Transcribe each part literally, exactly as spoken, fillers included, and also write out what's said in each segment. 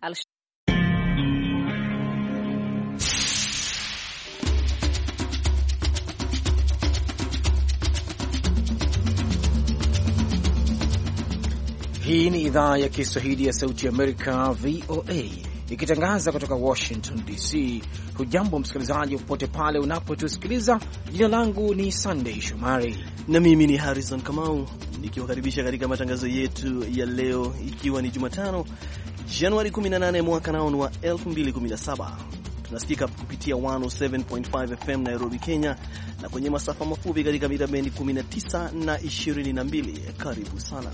Al Hii ni idhaa ya Kiswahili ya Sauti ya Amerika, V O A, ikitangaza kutoka Washington D C. Hujambo msikilizaji popote pale unapotusikiliza. Jina langu ni Sunday Shomari na mimi ni Harrison Kamau, nikiwakaribisha katika matangazo yetu ya leo, ikiwa ni Jumatano Januari kumi na nane mwaka nao wa elfu mbili kumi na saba. Tunasikika kupitia mia saba nukta tano F M Nairobi, Kenya, na kwenye masafa mafupi katika mita bendi kumi na tisa na ishirini na mbili. Karibu sana.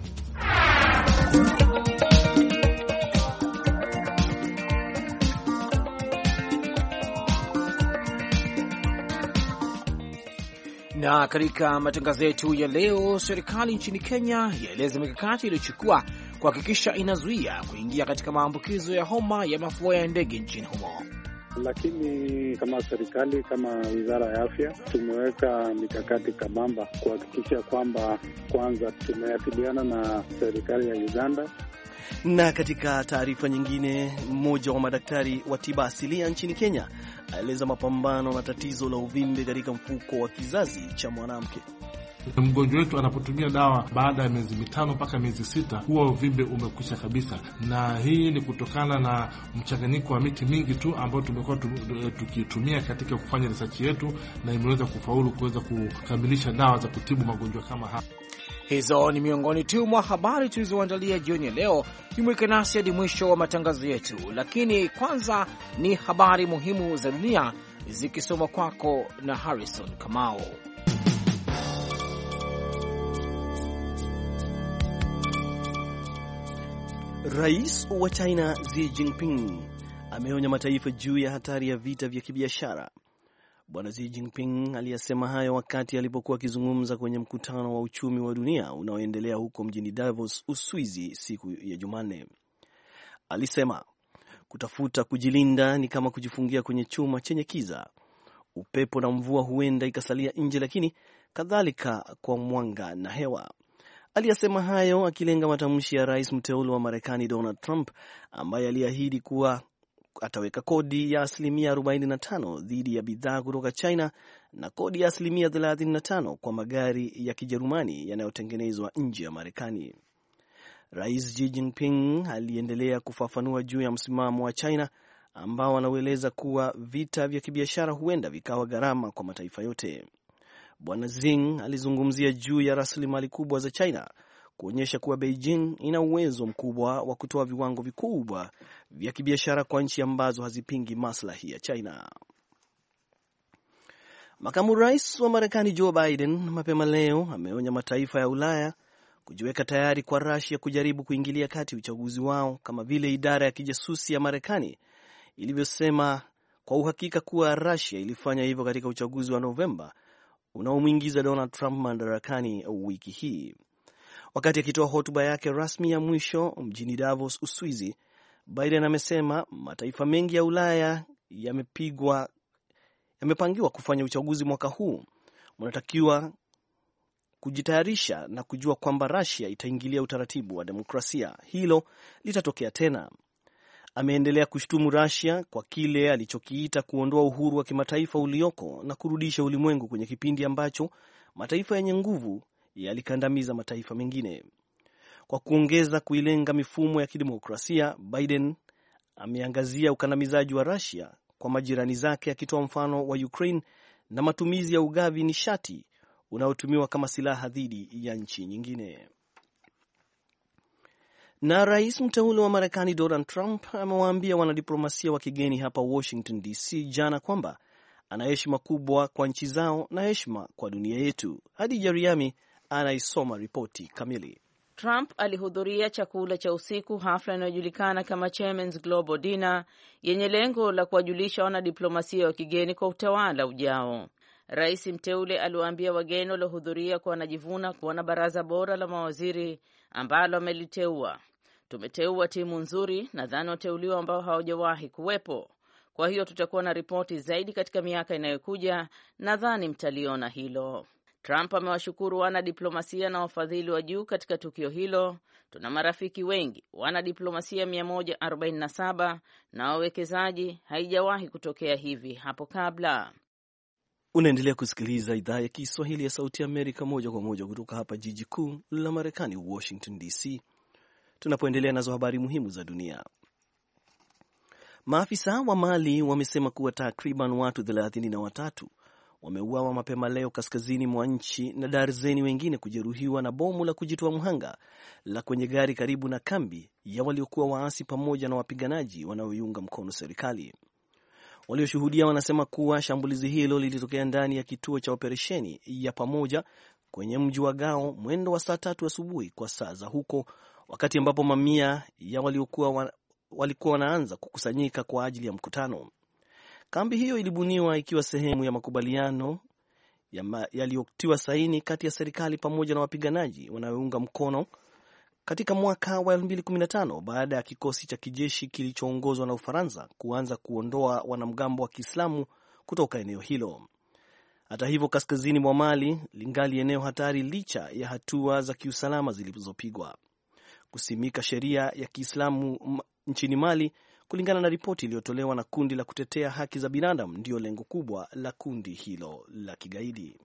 Na katika matangazo yetu ya leo, serikali nchini Kenya yaeleza mikakati iliyochukua kuhakikisha inazuia kuingia katika maambukizo ya homa ya mafua ya ndege nchini humo. Lakini kama serikali, kama wizara ya afya, tumeweka mikakati kabamba kuhakikisha kwamba kwanza tumeasiliana na serikali ya Uganda. Na katika taarifa nyingine, mmoja wa madaktari wa tiba asilia nchini Kenya aeleza mapambano na tatizo la uvimbe katika mfuko wa kizazi cha mwanamke. Mgonjwa wetu anapotumia dawa baada ya miezi mitano mpaka miezi sita, huwa uvimbe umekwisha kabisa, na hii ni kutokana na mchanganyiko wa miti mingi tu ambayo tumekuwa tukitumia katika kufanya research yetu, na imeweza kufaulu kuweza kukamilisha dawa za kutibu magonjwa kama haya. Hizo ni miongoni tu mwa habari tulizoandalia jioni ya leo. Jumuika nasi hadi mwisho wa matangazo yetu, lakini kwanza ni habari muhimu za dunia zikisoma kwako na Harrison Kamau. Rais wa China Xi Jinping ameonya mataifa juu ya hatari ya vita vya kibiashara. Bwana Xi Jinping aliyasema hayo wakati alipokuwa akizungumza kwenye mkutano wa uchumi wa dunia unaoendelea huko mjini Davos, Uswizi, siku ya Jumanne. Alisema kutafuta kujilinda ni kama kujifungia kwenye chuma chenye kiza. Upepo na mvua huenda ikasalia nje, lakini kadhalika kwa mwanga na hewa. Aliyasema hayo akilenga matamshi ya rais mteule wa Marekani Donald Trump, ambaye aliahidi kuwa ataweka kodi ya asilimia arobaini na tano dhidi ya bidhaa kutoka China na kodi ya asilimia thelathini na tano kwa magari ya Kijerumani yanayotengenezwa nje ya Marekani. Rais Xi Jinping aliendelea kufafanua juu ya msimamo wa China ambao anaueleza kuwa vita vya kibiashara huenda vikawa gharama kwa mataifa yote. Bwana Xi alizungumzia juu ya rasilimali kubwa za China, kuonyesha kuwa Beijing ina uwezo mkubwa wa kutoa viwango vikubwa vya kibiashara kwa nchi ambazo hazipingi maslahi ya China. Makamu rais wa Marekani Joe Biden mapema leo ameonya mataifa ya Ulaya kujiweka tayari kwa Russia kujaribu kuingilia kati uchaguzi wao, kama vile idara ya kijasusi ya Marekani ilivyosema kwa uhakika kuwa Russia ilifanya hivyo katika uchaguzi wa Novemba unaomwingiza Donald Trump madarakani wiki hii. Wakati akitoa hotuba yake rasmi ya mwisho mjini Davos, Uswizi, Biden amesema mataifa mengi ya Ulaya yamepigwa yamepangiwa kufanya uchaguzi mwaka huu. Mnatakiwa kujitayarisha na kujua kwamba Russia itaingilia utaratibu wa demokrasia. Hilo litatokea tena. Ameendelea kushtumu Russia kwa kile alichokiita kuondoa uhuru wa kimataifa ulioko na kurudisha ulimwengu kwenye kipindi ambacho mataifa yenye nguvu yalikandamiza mataifa mengine. Kwa kuongeza kuilenga mifumo ya kidemokrasia, Biden ameangazia ukandamizaji wa Russia kwa majirani zake, akitoa mfano wa Ukraine na matumizi ya ugavi nishati unaotumiwa kama silaha dhidi ya nchi nyingine. Na rais mteule wa Marekani Donald Trump amewaambia wanadiplomasia wa kigeni hapa Washington D C jana kwamba ana heshima kubwa kwa nchi zao na heshima kwa dunia yetu. Hadija Riami anaisoma ripoti kamili. Trump alihudhuria chakula cha usiku, hafla inayojulikana kama Chairman's Global Dinner, yenye lengo la kuwajulisha wanadiplomasia wa kigeni kwa utawala ujao. Rais mteule aliwaambia wageni waliohudhuria kuwa wanajivuna kuwa na baraza bora la mawaziri ambalo ameliteua. Tumeteua timu nzuri, nadhani wateuliwa ambao hawajawahi kuwepo. Kwa hiyo tutakuwa na ripoti zaidi katika miaka inayokuja, nadhani mtaliona hilo. Trump amewashukuru wanadiplomasia na wafadhili wa juu katika tukio hilo. Tuna marafiki wengi, wanadiplomasia mia moja arobaini na saba na wawekezaji, haijawahi kutokea hivi hapo kabla. Unaendelea kusikiliza idhaa ya Kiswahili ya Sauti ya Amerika moja kwa moja kutoka hapa jiji kuu la Marekani, Washington D C, tunapoendelea nazo habari muhimu za dunia. Maafisa wa Mali wamesema kuwa takriban watu thelathini na watatu wameuawa mapema leo kaskazini mwa nchi na darzeni wengine kujeruhiwa na bomu la kujitoa mhanga la kwenye gari karibu na kambi ya waliokuwa waasi pamoja na wapiganaji wanaoiunga mkono serikali. Walioshuhudia wanasema kuwa shambulizi hilo lilitokea ndani ya kituo cha operesheni ya pamoja kwenye mji wa Gao mwendo wa saa tatu asubuhi kwa saa za huko, wakati ambapo mamia ya waliokuwa wa, walikuwa wanaanza kukusanyika kwa ajili ya mkutano. Kambi hiyo ilibuniwa ikiwa sehemu ya makubaliano yaliyotiwa saini kati ya serikali pamoja na wapiganaji wanaounga mkono katika mwaka wa elfu mbili kumi na tano baada ya kikosi cha kijeshi kilichoongozwa na Ufaransa kuanza kuondoa wanamgambo wa Kiislamu kutoka eneo hilo. Hata hivyo, kaskazini mwa Mali lingali eneo hatari licha ya hatua za kiusalama zilizopigwa. Kusimika sheria ya Kiislamu nchini Mali, kulingana na ripoti iliyotolewa na kundi la kutetea haki za binadamu, ndio lengo kubwa la kundi hilo la kigaidi.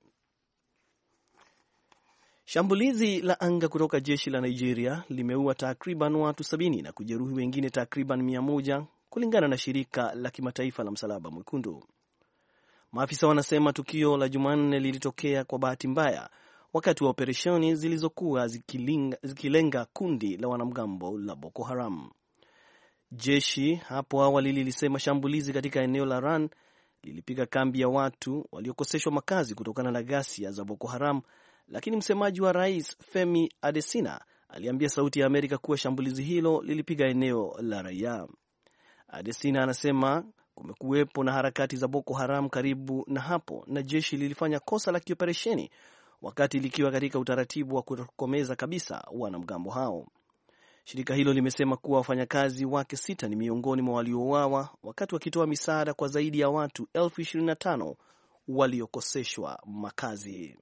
Shambulizi la anga kutoka jeshi la Nigeria limeua takriban watu sabini na kujeruhi wengine takriban mia moja kulingana na shirika la kimataifa la Msalaba Mwekundu. Maafisa wanasema tukio la Jumanne lilitokea kwa bahati mbaya wakati wa operesheni zilizokuwa zikilenga, zikilenga kundi la wanamgambo la Boko Haram. Jeshi hapo awali lilisema shambulizi katika eneo la Ran lilipiga kambi ya watu waliokoseshwa makazi kutokana na ghasia za Boko Haram, lakini msemaji wa rais Femi Adesina aliambia Sauti ya Amerika kuwa shambulizi hilo lilipiga eneo la raia. Adesina anasema kumekuwepo na harakati za Boko Haram karibu na hapo na jeshi lilifanya kosa la kioperesheni wakati likiwa katika utaratibu wa kutokomeza kabisa wanamgambo hao. Shirika hilo limesema kuwa wafanyakazi wake sita ni miongoni mwa waliouawa wakati wakitoa misaada kwa zaidi ya watu elfu ishirini na tano waliokoseshwa makazi.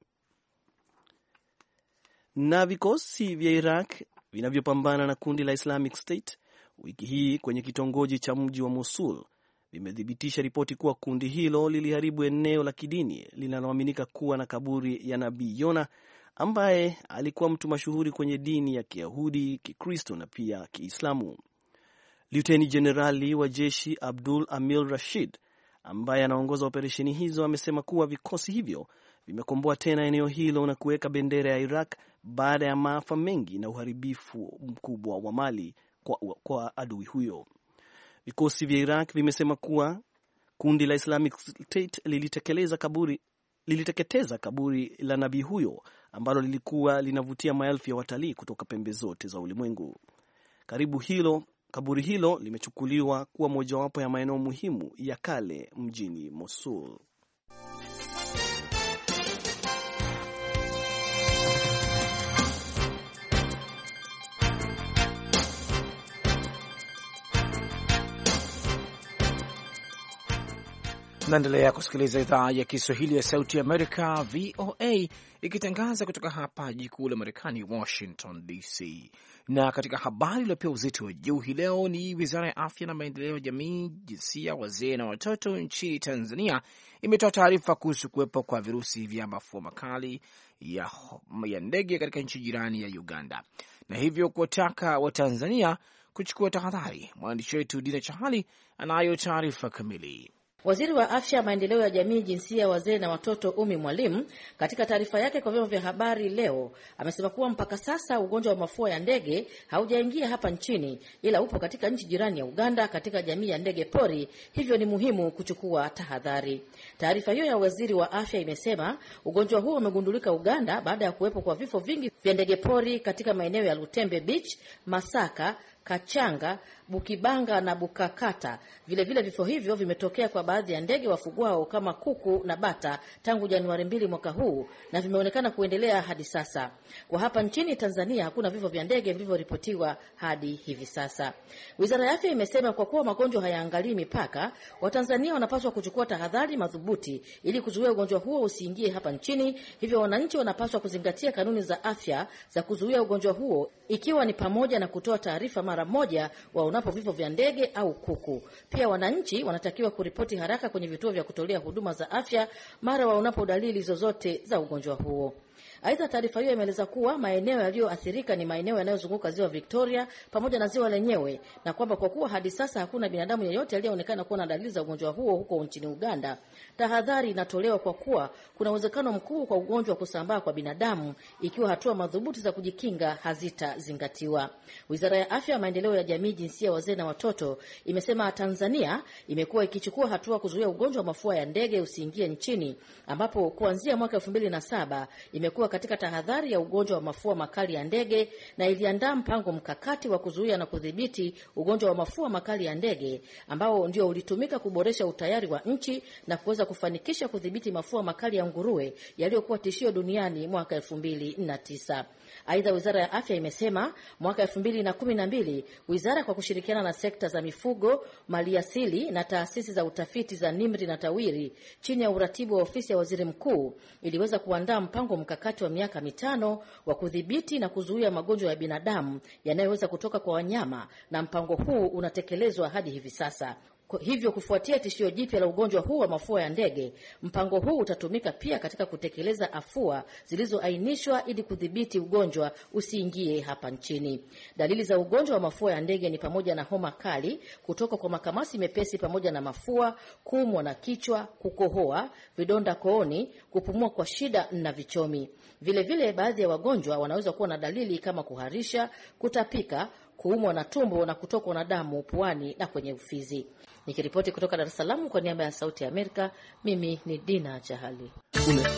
Na vikosi vya Iraq vinavyopambana na kundi la Islamic State wiki hii kwenye kitongoji cha mji wa Mosul vimethibitisha ripoti kuwa kundi hilo liliharibu eneo la kidini linaloaminika kuwa na kaburi ya Nabii Yona ambaye alikuwa mtu mashuhuri kwenye dini ya Kiyahudi, Kikristo na pia Kiislamu. Lieutenant Generali wa jeshi Abdul Amil Rashid ambaye anaongoza operesheni hizo amesema kuwa vikosi hivyo vimekomboa tena eneo hilo na kuweka bendera ya Iraq baada ya maafa mengi na uharibifu mkubwa wa mali kwa, kwa adui huyo. Vikosi vya Iraq vimesema kuwa kundi la Islamic State lilitekeleza kaburi liliteketeza kaburi la nabii huyo ambalo lilikuwa linavutia maelfu ya watalii kutoka pembe zote za ulimwengu. Karibu hilo, kaburi hilo limechukuliwa kuwa mojawapo ya maeneo muhimu ya kale mjini Mosul. Naendelea kusikiliza idhaa ya Kiswahili ya Sauti ya Amerika, V O A, ikitangaza kutoka hapa jiji kuu la Marekani, Washington D C. Na katika habari iliyopewa uzito wa juu hii leo ni Wizara ya Afya na Maendeleo ya Jamii, Jinsia, Wazee na Watoto nchini Tanzania imetoa taarifa kuhusu kuwepo kwa virusi vya mafua makali ya, ya ndege katika nchi jirani ya Uganda, na hivyo kuwataka Watanzania kuchukua tahadhari. Mwandishi wetu Dina Chahali anayo taarifa kamili. Waziri wa Afya, Maendeleo ya Jamii, Jinsia, Wazee na Watoto Umi Mwalimu katika taarifa yake kwa vyombo vya habari leo amesema kuwa mpaka sasa ugonjwa wa mafua ya ndege haujaingia hapa nchini, ila upo katika nchi jirani ya Uganda katika jamii ya ndege pori, hivyo ni muhimu kuchukua tahadhari. Taarifa hiyo ya Waziri wa Afya imesema ugonjwa huo umegundulika Uganda baada ya kuwepo kwa vifo vingi vya ndege pori katika maeneo ya Lutembe Beach, Masaka, Kachanga, Bukibanga na Bukakata. Vile vile vifo hivyo vimetokea kwa baadhi ya ndege wafugwao kama kuku na bata tangu Januari mbili mwaka huu na vimeonekana kuendelea hadi sasa. Kwa hapa nchini Tanzania hakuna vifo vya ndege vilivyoripotiwa hadi hivi sasa. Wizara ya Afya imesema kwa kuwa magonjwa hayaangalii mipaka, Watanzania wanapaswa kuchukua tahadhari madhubuti ili kuzuia ugonjwa huo usiingie hapa nchini. Hivyo wananchi wanapaswa kuzingatia kanuni za afya za kuzuia ugonjwa huo, ikiwa ni pamoja na kutoa taarifa mara moja waonapo vifo vya ndege au kuku. Pia wananchi wanatakiwa kuripoti haraka kwenye vituo vya kutolea huduma za afya mara waonapo dalili zozote za ugonjwa huo. Aidha, taarifa hiyo imeeleza kuwa maeneo yaliyoathirika ni maeneo yanayozunguka ziwa Victoria pamoja na ziwa lenyewe, na kwamba kwa kuwa hadi sasa hakuna binadamu yeyote aliyeonekana kuwa na dalili za ugonjwa huo huko nchini Uganda, tahadhari inatolewa kwa kuwa kuna uwezekano mkuu kwa ugonjwa kusambaa kwa binadamu ikiwa hatua madhubuti za kujikinga hazitazingatiwa. Wizara ya Afya, Maendeleo ya Jamii, Jinsia, Wazee na Watoto imesema Tanzania imekuwa ikichukua hatua kuzuia ugonjwa wa mafua ya ndege usiingie nchini, ambapo kuanzia mwaka elfu mbili na saba imekuwa katika tahadhari ya ugonjwa wa mafua makali ya ndege na iliandaa mpango mkakati wa kuzuia na kudhibiti ugonjwa wa mafua makali ya ndege ambao ndio ulitumika kuboresha utayari wa nchi na kuweza kufanikisha kudhibiti mafua makali ya nguruwe yaliyokuwa tishio duniani mwaka elfu mbili na tisa. Aidha, Wizara ya Afya imesema mwaka elfu mbili na kumi na mbili wizara kwa kushirikiana na sekta za mifugo, maliasili na taasisi za utafiti za Nimri na Tawiri chini ya uratibu wa ofisi ya Waziri Mkuu iliweza kuandaa mpango mkakati wa miaka mitano wa kudhibiti na kuzuia magonjwa ya binadamu yanayoweza kutoka kwa wanyama, na mpango huu unatekelezwa hadi hivi sasa. Hivyo kufuatia tishio jipya la ugonjwa huu wa mafua ya ndege, mpango huu utatumika pia katika kutekeleza afua zilizoainishwa ili kudhibiti ugonjwa usiingie hapa nchini. Dalili za ugonjwa wa mafua ya ndege ni pamoja na homa kali, kutoka kwa makamasi mepesi pamoja na mafua, kuumwa na kichwa, kukohoa, vidonda kooni, kupumua kwa shida na vichomi. Vile vile baadhi ya wagonjwa wanaweza kuwa na dalili kama kuharisha, kutapika, kuumwa na tumbo na kutokwa na damu puani na kwenye ufizi. Nikiripoti kutoka Dar es Salaam kwa niaba ya Sauti ya Amerika, mimi ni Dina Chahali. Una,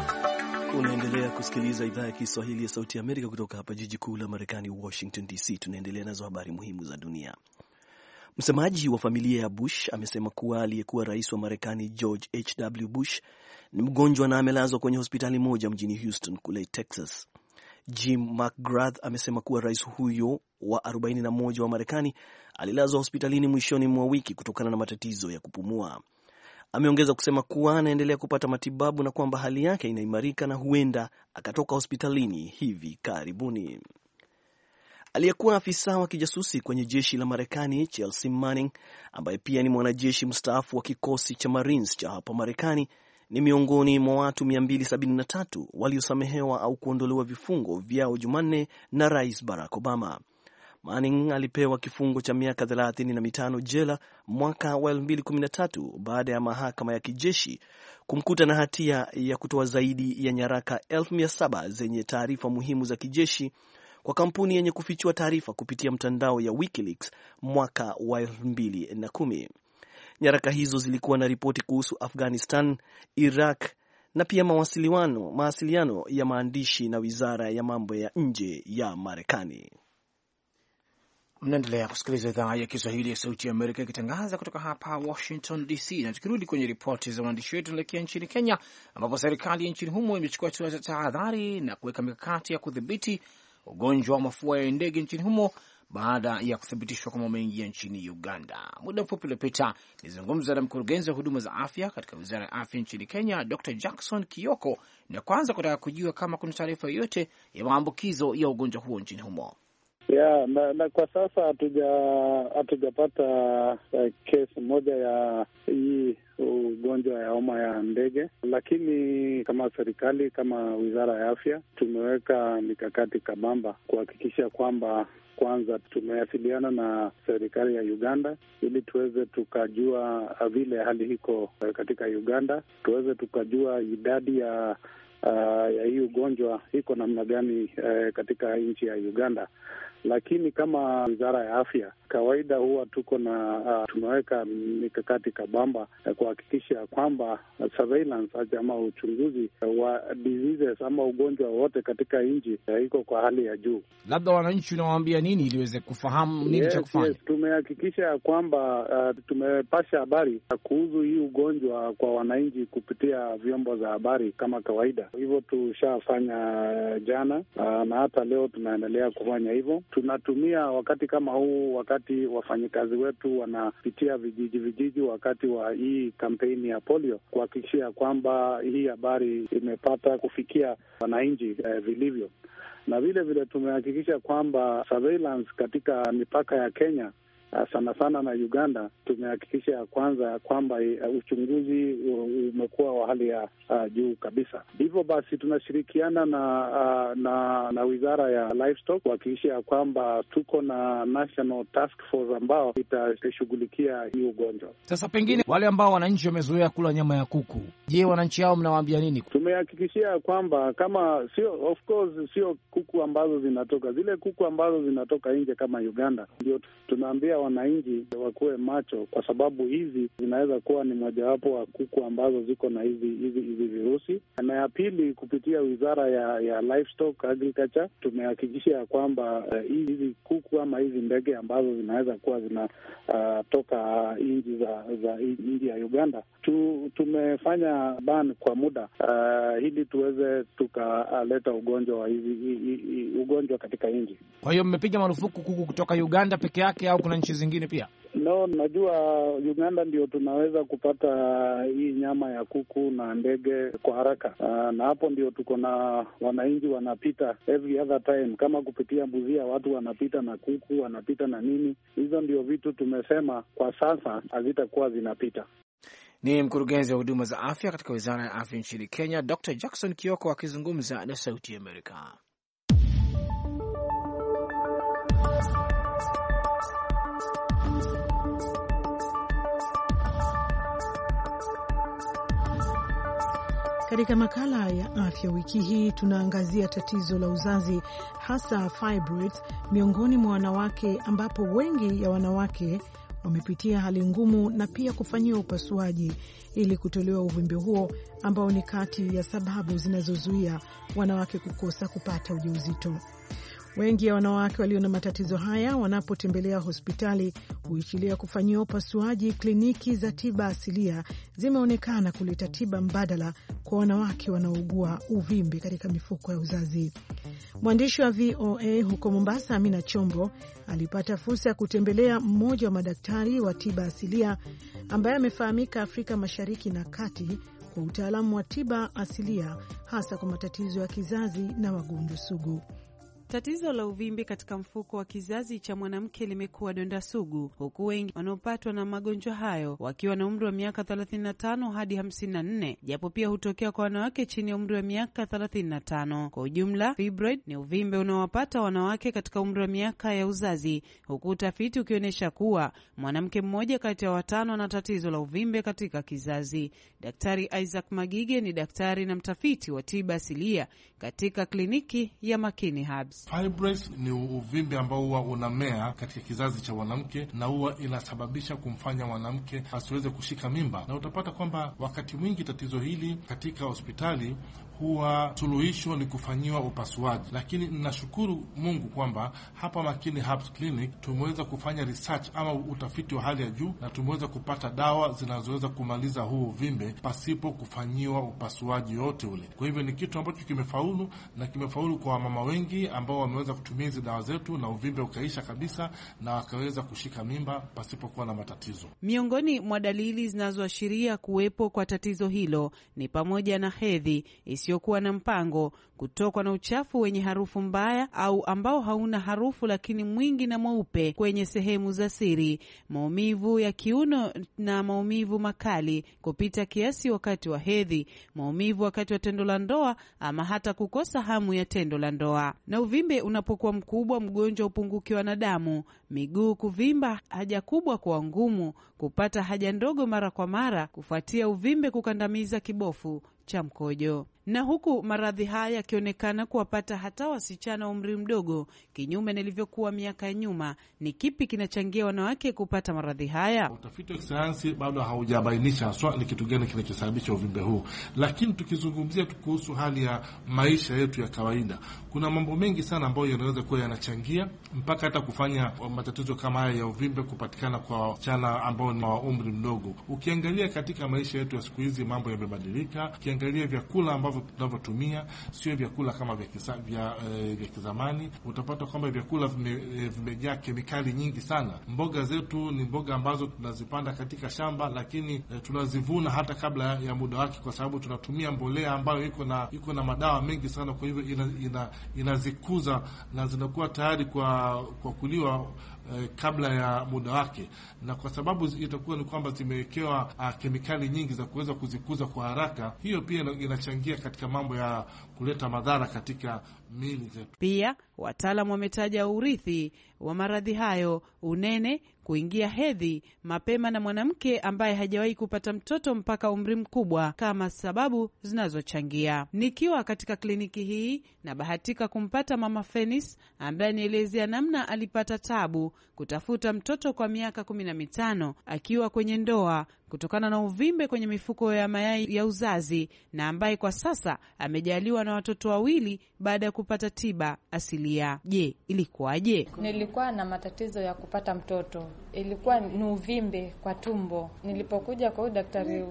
unaendelea kusikiliza idhaa ya Kiswahili ya Sauti ya Amerika kutoka hapa jiji kuu la Marekani, Washington D C. Tunaendelea nazo habari muhimu za dunia. Msemaji wa familia ya Bush amesema kuwa aliyekuwa rais wa Marekani George H W Bush ni mgonjwa na amelazwa kwenye hospitali moja mjini Houston kule Texas. Jim McGrath amesema kuwa rais huyo wa arobaini na moja wa Marekani alilazwa hospitalini mwishoni mwa wiki kutokana na matatizo ya kupumua. Ameongeza kusema kuwa anaendelea kupata matibabu na kwamba hali yake inaimarika na huenda akatoka hospitalini hivi karibuni. Aliyekuwa afisa wa kijasusi kwenye jeshi la Marekani Chelsea Manning, ambaye pia ni mwanajeshi mstaafu wa kikosi cha Marines cha hapa Marekani, ni miongoni mwa watu mia mbili sabini na tatu waliosamehewa au kuondolewa vifungo vyao Jumanne na Rais Barack Obama. Manning alipewa kifungo cha miaka thelathini na mitano jela mwaka wa elfu mbili kumi na tatu baada ya mahakama ya kijeshi kumkuta na hatia ya kutoa zaidi ya nyaraka elfu mia saba zenye taarifa muhimu za kijeshi kwa kampuni yenye kufichua taarifa kupitia mtandao ya WikiLeaks mwaka wa elfu mbili na kumi. Nyaraka hizo zilikuwa na ripoti kuhusu Afghanistan, Iraq na pia mawasiliano, mawasiliano ya maandishi na Wizara ya Mambo ya Nje ya Marekani. Mnaendelea kusikiliza idhaa ya Kiswahili ya Sauti ya Amerika ikitangaza kutoka hapa Washington D C. Na tukirudi kwenye ripoti za waandishi wetu, tunaelekea nchini Kenya ambapo serikali nchini humo imechukua hatua za tahadhari na kuweka mikakati ya kudhibiti ugonjwa wa mafua ya ndege nchini humo baada ya kuthibitishwa kwamba umeingia nchini Uganda. Muda mfupi uliopita nilizungumza na mkurugenzi wa huduma za afya katika Wizara ya Afya nchini Kenya, Doctor Jackson Kioko, na kwanza kutaka kujua kama kuna taarifa yoyote ya maambukizo ya ugonjwa huo nchini humo. Yeah, na, na kwa sasa hatuja hatujapata uh, kesi moja ya hii ugonjwa ya homa ya ndege, lakini kama serikali, kama Wizara ya Afya tumeweka mikakati kabamba kuhakikisha kwamba kwanza tumewasiliana na serikali ya Uganda ili tuweze tukajua vile hali hiko katika Uganda, tuweze tukajua idadi ya Uh, ya hii ugonjwa iko namna gani uh, katika nchi ya Uganda. lakini kama wizara ya afya kawaida huwa tuko na uh, tumeweka mikakati kabamba uh, kuhakikisha kwamba uh, surveillance ama uchunguzi uh, wa diseases ama ugonjwa wote katika nchi uh, iko kwa hali ya juu. Labda wananchi unawaambia nini ili waweze kufahamu nini yes, cha kufanya? Yes, tumehakikisha kwamba uh, tumepasha habari uh, kuhusu hii ugonjwa kwa wananchi kupitia vyombo za habari kama kawaida. Hivyo tushafanya uh, jana uh, na hata leo tunaendelea kufanya hivyo. Tunatumia wakati kama huu, wakati wafanyikazi wetu wanapitia vijiji vijiji wakati wa hii kampeni ya polio, kuhakikisha kwamba hii habari imepata kufikia wananchi eh, vilivyo. Na vile vile tumehakikisha kwamba surveillance katika mipaka ya Kenya sana sana na Uganda, tumehakikisha ya kwanza kwamba uh, uchunguzi umekuwa wa hali ya uh, juu kabisa. Hivyo basi tunashirikiana na uh, na na wizara ya livestock kuhakikisha kwamba tuko na national task force ambao itashughulikia hii ugonjwa. Sasa pengine wale ambao wananchi wamezoea kula nyama ya kuku, je, wananchi hao mnawaambia nini? Tumehakikishia kwamba kama sio, of course sio kuku ambazo zinatoka, zile kuku ambazo zinatoka nje kama Uganda, ndio tunaambia wananchi wakuwe macho, kwa sababu hizi zinaweza kuwa ni mojawapo wa kuku ambazo ziko na hizi hizi hizi virusi. Na ya pili, kupitia wizara ya ya livestock agriculture tumehakikisha kwamba uh, hizi kuku ama hizi ndege ambazo zinaweza kuwa zinatoka uh, nchi za za nchi ya Uganda tu, tumefanya ban kwa muda uh, ili tuweze tukaleta uh, ugonjwa wa hizi i, i, ugonjwa katika nchi. Kwa hiyo mmepiga marufuku kuku kutoka Uganda peke yake au kuna nchi zingine pia? No, najua Uganda ndio tunaweza kupata hii nyama ya kuku na ndege kwa haraka. Uh, na hapo ndio tuko na wananchi wanapita every other time, kama kupitia Buzia watu wanapita na kuku, wanapita na nini. Hizo ndio vitu tumesema kwa sasa hazitakuwa zinapita. Ni mkurugenzi wa huduma za afya katika wizara ya afya nchini Kenya, Doctor Jackson Kioko akizungumza na Sauti ya Amerika. Katika makala ya afya wiki hii tunaangazia tatizo la uzazi, hasa fibroids miongoni mwa wanawake, ambapo wengi ya wanawake wamepitia hali ngumu na pia kufanyiwa upasuaji ili kutolewa uvimbe huo ambao ni kati ya sababu zinazozuia wanawake kukosa kupata ujauzito. Wengi ya wanawake walio na matatizo haya wanapotembelea hospitali huichilia kufanyiwa upasuaji. Kliniki za tiba asilia zimeonekana kuleta tiba mbadala kwa wanawake wanaougua uvimbe katika mifuko ya uzazi. Mwandishi wa V O A huko Mombasa, Amina Chombo, alipata fursa ya kutembelea mmoja wa madaktari wa tiba asilia ambaye amefahamika Afrika Mashariki na Kati kwa utaalamu wa tiba asilia, hasa kwa matatizo ya kizazi na magonjwa sugu. Tatizo la uvimbe katika mfuko wa kizazi cha mwanamke limekuwa donda sugu, huku wengi wanaopatwa na magonjwa hayo wakiwa na umri wa miaka thelathini na tano hadi hamsini na nne, japo pia hutokea kwa wanawake chini ya umri wa miaka thelathini na tano. Kwa ujumla, fibroid ni uvimbe unaowapata wanawake katika umri wa miaka ya uzazi, huku utafiti ukionyesha kuwa mwanamke mmoja kati ya watano ana tatizo la uvimbe katika kizazi. Daktari Isaac Magige ni daktari na mtafiti wa tiba asilia katika kliniki ya Makini Herbs. Fibroids ni uvimbe ambao huwa unamea katika kizazi cha mwanamke na huwa inasababisha kumfanya mwanamke asiweze kushika mimba, na utapata kwamba wakati mwingi tatizo hili katika hospitali huwa suluhisho ni kufanyiwa upasuaji. Lakini ninashukuru Mungu kwamba hapa Makini Herbs Clinic tumeweza kufanya research ama utafiti wa hali ya juu na tumeweza kupata dawa zinazoweza kumaliza huu uvimbe pasipo kufanyiwa upasuaji yote ule. Kwa hivyo ni kitu ambacho kimefaulu na kimefaulu kwa mama wengi ambao wameweza kutumia hizi dawa zetu na uvimbe ukaisha kabisa na wakaweza kushika mimba pasipo kuwa na matatizo. Miongoni mwa dalili zinazoashiria kuwepo kwa tatizo hilo ni pamoja na hedhi isiyokuwa na mpango, kutokwa na uchafu wenye harufu mbaya au ambao hauna harufu lakini mwingi na mweupe kwenye sehemu za siri, maumivu ya kiuno na maumivu makali kupita kiasi wakati wa hedhi, maumivu wakati wa tendo la ndoa ama hata kukosa hamu ya tendo la ndoa. Na uvimbe unapokuwa mkubwa, mgonjwa upungukiwa na damu, miguu kuvimba, haja kubwa kuwa ngumu, kupata haja ndogo mara kwa mara kufuatia uvimbe kukandamiza kibofu cha mkojo. Na huku maradhi haya yakionekana kuwapata hata wasichana wa umri mdogo, kinyume nilivyokuwa miaka ya nyuma, ni kipi kinachangia wanawake kupata maradhi haya? Utafiti wa kisayansi bado haujabainisha haswa ni kitu gani kinachosababisha uvimbe huu, lakini tukizungumzia kuhusu hali ya maisha yetu ya kawaida, kuna mambo mengi sana ambayo yanaweza kuwa yanachangia mpaka hata kufanya matatizo kama haya ya uvimbe kupatikana kwa wasichana ambao ni wa umri mdogo. Ukiangalia katika maisha yetu ya siku hizi mambo yamebadilika. Ukiangalia vyakula ambavyo tunavyotumia sio vyakula kama vya kisa, vya, e, vya kizamani. Utapata kwamba vyakula vimejaa kemikali nyingi sana. Mboga zetu ni mboga ambazo tunazipanda katika shamba, lakini e, tunazivuna hata kabla ya muda wake, kwa sababu tunatumia mbolea ambayo iko na iko na madawa mengi sana. Kwa hivyo ina, ina, inazikuza na zinakuwa tayari kwa kwa kuliwa eh, kabla ya muda wake, na kwa sababu itakuwa ni kwamba zimewekewa uh, kemikali nyingi za kuweza kuzikuza kwa haraka, hiyo pia inachangia katika mambo ya kuleta madhara katika miili zetu. Pia wataalamu wametaja urithi wa maradhi hayo, unene, kuingia hedhi mapema na mwanamke ambaye hajawahi kupata mtoto mpaka umri mkubwa kama sababu zinazochangia. Nikiwa katika kliniki hii na bahatika kumpata Mama Fenis ambaye anielezea namna alipata tabu kutafuta mtoto kwa miaka kumi na mitano akiwa kwenye ndoa kutokana na uvimbe kwenye mifuko ya mayai ya uzazi, na ambaye kwa sasa amejaliwa na watoto wawili baada ya kupata tiba asilia. Je, ilikuwaje? Nilikuwa na matatizo ya kupata mtoto. Ilikuwa ni uvimbe kwa tumbo. Nilipokuja kwa daktari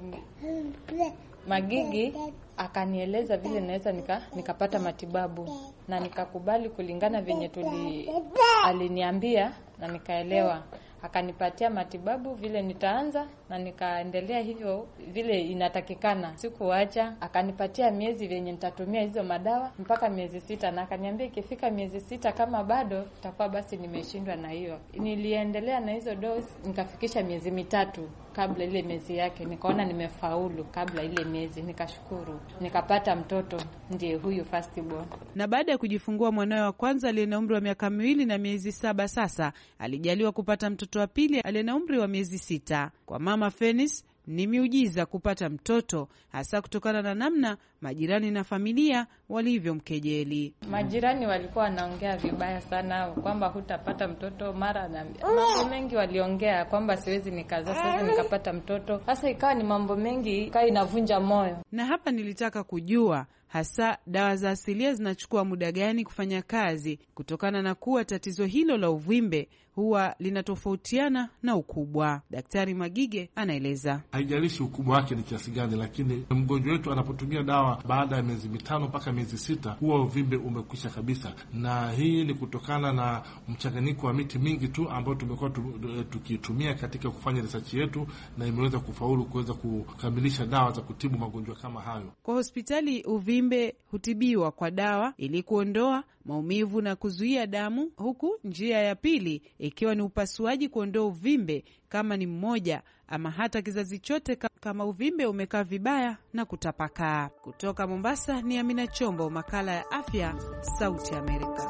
Magigi akanieleza vile naweza nika nikapata matibabu, na nikakubali kulingana venye tuli aliniambia, na nikaelewa. Akanipatia matibabu vile nitaanza, na nikaendelea hivyo vile inatakikana. Sikuacha. Akanipatia miezi venye nitatumia hizo madawa mpaka miezi sita, na akaniambia ikifika miezi sita kama bado itakuwa basi nimeshindwa na hiyo. Niliendelea na hizo dose nikafikisha miezi mitatu kabla ile miezi yake. Nikaona nimefaulu kabla ile miezi, nikashukuru. Nikapata mtoto, ndiye huyu first born. Na baada ya kujifungua mwanawe wa kwanza aliye na umri wa miaka miwili na miezi saba, sasa alijaliwa kupata mtoto wa pili aliye na umri wa miezi sita. Kwa Mama Fenis ni miujiza kupata mtoto, hasa kutokana na namna majirani na familia walivyomkejeli. Majirani walikuwa wanaongea vibaya sana kwamba hutapata mtoto, mara na mambo mengi waliongea kwamba siwezi nikaza, siwezi nikapata mtoto. Sasa ikawa ni mambo mengi, ikawa inavunja moyo. Na hapa nilitaka kujua hasa dawa za asilia zinachukua muda gani kufanya kazi, kutokana na kuwa tatizo hilo la uvimbe huwa linatofautiana na ukubwa. Daktari Magige anaeleza. Haijalishi ukubwa wake ni kiasi gani, lakini mgonjwa wetu anapotumia dawa baada ya miezi mitano mpaka miezi sita, huwa uvimbe umekwisha kabisa. Na hii ni kutokana na mchanganyiko wa miti mingi tu ambayo tumekuwa tukitumia katika kufanya research yetu, na imeweza kufaulu kuweza kukamilisha dawa za kutibu magonjwa kama hayo. Kwa hospitali uvimbe hutibiwa kwa dawa ili kuondoa maumivu na kuzuia damu, huku njia ya pili ikiwa ni upasuaji kuondoa uvimbe kama ni mmoja ama hata kizazi chote kama uvimbe umekaa vibaya na kutapakaa. Kutoka Mombasa ni Amina Chombo, makala ya afya, Sauti ya Amerika.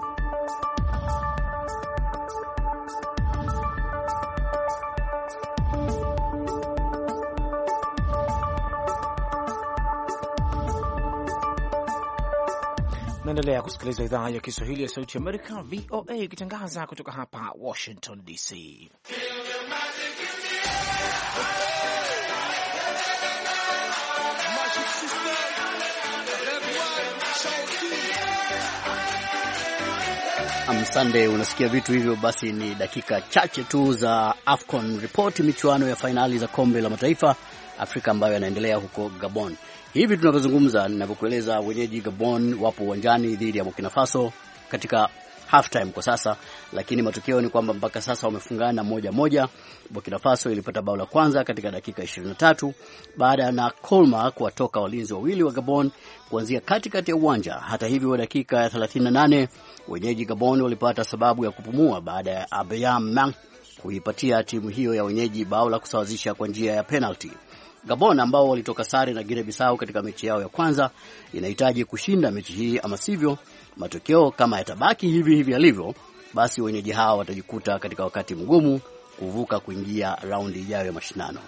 Naendelea kusikiliza idhaa ya Kiswahili ya Sauti ya Amerika, V O A, ikitangaza kutoka hapa Washington D C. Sunday, unasikia vitu hivyo. Basi ni dakika chache tu za AFCON report, michuano ya finali za kombe la mataifa Afrika ambayo yanaendelea huko Gabon. Hivi tunavyozungumza, ninavyokueleza, wenyeji Gabon wapo uwanjani dhidi ya Burkina Faso katika half time kwa sasa, lakini matokeo ni kwamba mpaka sasa wamefungana moja moja. Burkina Faso ilipata bao la kwanza katika dakika ishirini na tatu baada na Kolma kuwatoka walinzi wawili wa Gabon kuanzia katikati ya uwanja. Hata hivyo, dakika ya thelathini na nane wenyeji Gabon walipata sababu ya kupumua baada ya Aubameyang kuipatia timu hiyo ya wenyeji bao la kusawazisha kwa njia ya penalty. Gabon ambao walitoka sare na Guinea Bissau katika mechi yao ya kwanza inahitaji kushinda mechi hii, ama sivyo matokeo kama yatabaki hivi hivi yalivyo, basi wenyeji hao watajikuta katika wakati mgumu kuvuka kuingia raundi ijayo ya mashindano.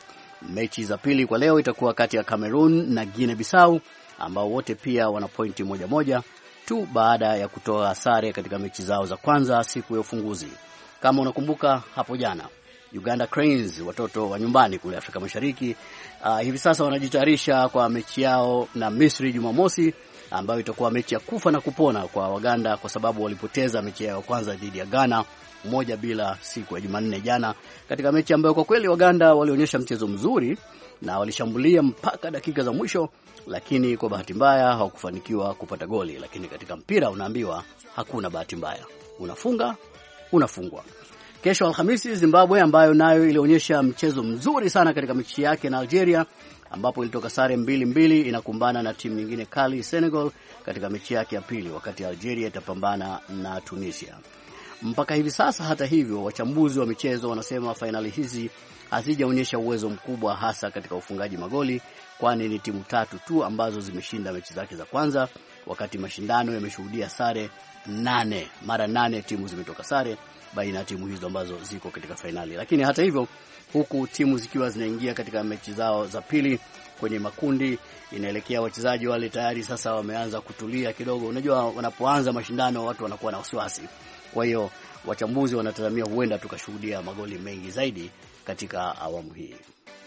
Mechi za pili kwa leo itakuwa kati ya Cameroon na Guinea Bissau ambao wote pia wana pointi moja moja tu baada ya kutoa sare katika mechi zao za kwanza siku ya ufunguzi. Kama unakumbuka hapo jana, Uganda Cranes, watoto wa nyumbani kule Afrika Mashariki, uh, hivi sasa wanajitayarisha kwa mechi yao na Misri Jumamosi, ambayo itakuwa mechi ya kufa na kupona kwa Waganda kwa sababu walipoteza mechi yao kwanza dhidi ya Ghana moja bila siku ya Jumanne jana, katika mechi ambayo kwa kweli Waganda walionyesha mchezo mzuri na walishambulia mpaka dakika za mwisho, lakini kwa bahati mbaya hawakufanikiwa kupata goli. Lakini katika mpira unaambiwa hakuna bahati mbaya, unafunga unafungwa. Kesho Alhamisi, Zimbabwe ambayo nayo ilionyesha mchezo mzuri sana katika mechi yake na Algeria, ambapo ilitoka sare mbili mbili, inakumbana na timu nyingine kali Senegal katika mechi yake ya pili, wakati Algeria itapambana na Tunisia. Mpaka hivi sasa, hata hivyo, wachambuzi wa michezo wanasema fainali hizi hazijaonyesha uwezo mkubwa hasa katika ufungaji magoli, kwani ni timu tatu tu ambazo zimeshinda mechi zake za kwanza, wakati mashindano yameshuhudia sare nane. Mara nane timu zimetoka sare baina ya timu hizo ambazo ziko katika fainali. Lakini hata hivyo, huku timu zikiwa zinaingia katika mechi zao za pili kwenye makundi, inaelekea wachezaji wale tayari sasa wameanza kutulia kidogo. Unajua, wanapoanza mashindano watu wanakuwa na wasiwasi. Kwa hiyo wachambuzi wanatazamia huenda tukashuhudia magoli mengi zaidi katika awamu hii.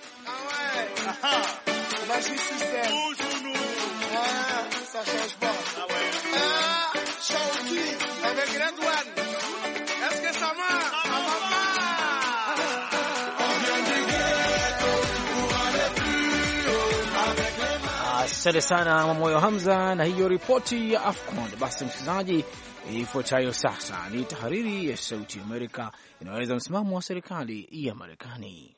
Asante sana Mamoyo Hamza na hiyo ripoti ya AFCON. Basi msikilizaji, ifuatayo sasa ni tahariri ya Sauti ya Amerika inaeleza msimamo wa serikali ya Marekani.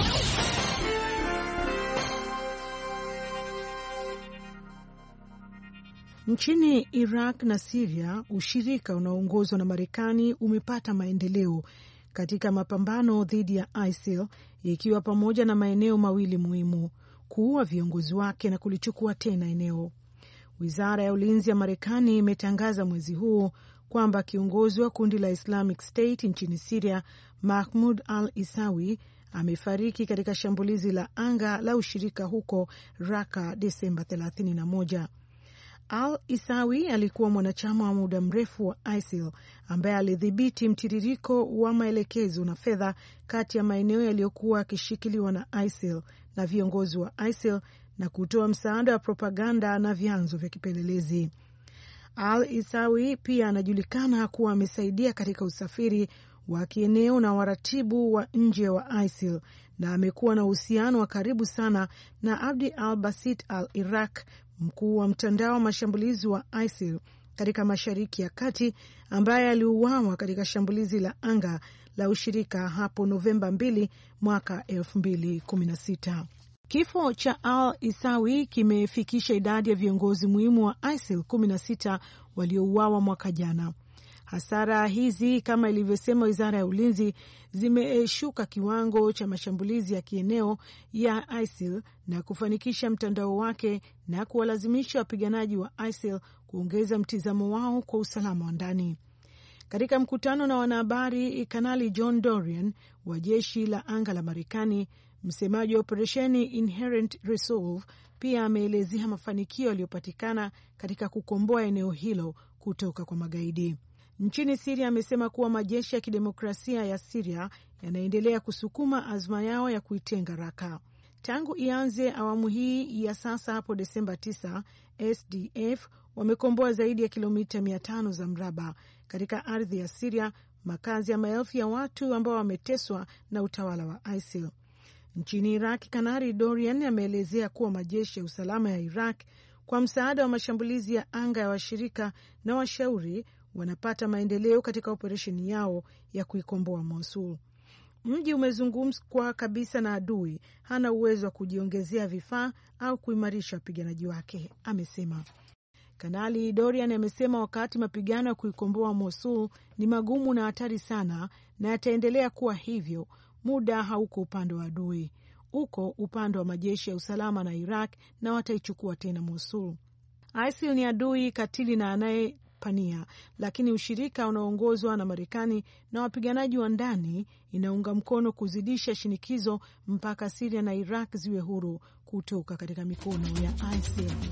Nchini Iraq na Syria, ushirika unaoongozwa na Marekani umepata maendeleo katika mapambano dhidi ya ISIL, ikiwa pamoja na maeneo mawili muhimu, kuua viongozi wake na kulichukua tena eneo. Wizara ya ulinzi ya Marekani imetangaza mwezi huu kwamba kiongozi wa kundi la Islamic State nchini Syria, Mahmoud al-Isawi, amefariki katika shambulizi la anga la ushirika huko Raqqa Desemba thelathini na moja. Al-Isawi alikuwa mwanachama wa muda mrefu wa ISIL ambaye alidhibiti mtiririko wa maelekezo na fedha kati ya maeneo yaliyokuwa yakishikiliwa na ISIL na viongozi wa ISIL na kutoa msaada wa propaganda na vyanzo vya kipelelezi. Al-Isawi pia anajulikana kuwa amesaidia katika usafiri wa kieneo na waratibu wa nje wa ISIL na amekuwa na uhusiano wa karibu sana na Abdi al-Basit al-Iraq, mkuu wa mtandao wa mashambulizi wa ISIL katika Mashariki ya Kati, ambaye aliuawa katika shambulizi la anga la ushirika hapo Novemba mbili mwaka elfu mbili kumi na sita. Kifo cha al-Isawi kimefikisha idadi ya viongozi muhimu wa ISIL kumi na sita waliouawa mwaka jana. Hasara hizi, kama ilivyosema Wizara ya Ulinzi, zimeshuka kiwango cha mashambulizi ya kieneo ya ISIL na kufanikisha mtandao wake na kuwalazimisha wapiganaji wa ISIL kuongeza mtizamo wao kwa usalama wa ndani. Katika mkutano na wanahabari, Kanali John Dorian wa jeshi la anga la Marekani, msemaji wa operesheni Inherent Resolve, pia ameelezea mafanikio yaliyopatikana katika kukomboa eneo hilo kutoka kwa magaidi. Nchini Syria, amesema kuwa majeshi ya kidemokrasia ya Syria yanaendelea kusukuma azma yao ya kuitenga Raqqa. Tangu ianze awamu hii ya sasa hapo Desemba tisa, S D F wamekomboa zaidi ya kilomita mia tano za mraba katika ardhi ya Syria, makazi ya maelfu ya watu ambao wameteswa na utawala wa ISIL. Nchini Iraq, Kanali Dorian ameelezea kuwa majeshi ya usalama ya Iraq kwa msaada wa mashambulizi ya anga ya washirika na washauri wanapata maendeleo katika operesheni yao ya kuikomboa Mosul. Mji umezungumzwa kabisa na adui hana uwezo wa kujiongezea vifaa au kuimarisha wapiganaji wake, amesema. Kanali Dorian amesema wakati mapigano ya kuikomboa Mosul ni magumu na hatari sana na yataendelea kuwa hivyo, muda hauko upande wa adui, uko upande wa majeshi ya usalama na Iraq, na wataichukua tena Mosul. ISIL ni adui katili na anaye pania, lakini ushirika unaoongozwa na Marekani na wapiganaji wa ndani inaunga mkono kuzidisha shinikizo mpaka Syria na Iraq ziwe huru kutoka katika mikono ya I S I L.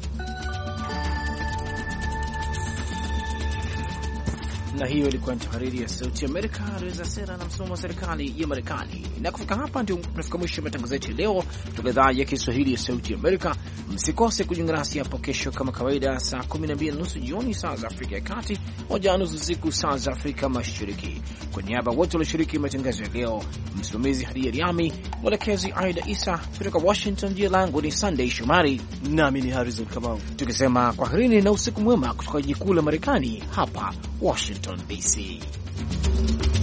Na hiyo ilikuwa ni tahariri ya Sauti ya Amerika, aliweza sera na msimamo wa serikali ya Marekani. Na kufika hapa ndio tunafika mwisho wa matangazo yetu leo kutoka idhaa ya Kiswahili ya Sauti ya Amerika. Msikose kujiunga nasi hapo kesho kama kawaida, saa kumi na mbili na nusu jioni saa za Afrika ya Kati, moja na nusu usiku saa za Afrika Mashariki. Kwa niaba wote walioshiriki matangazo ya leo, msimamizi Hadija Riami, mwelekezi Aida Isa, kutoka Washington, jina langu ni Sunday Shumari nami ni Harrison Kamau, tukisema kwaherini na usiku mwema kutoka jiji kuu la Marekani hapa Washington D C.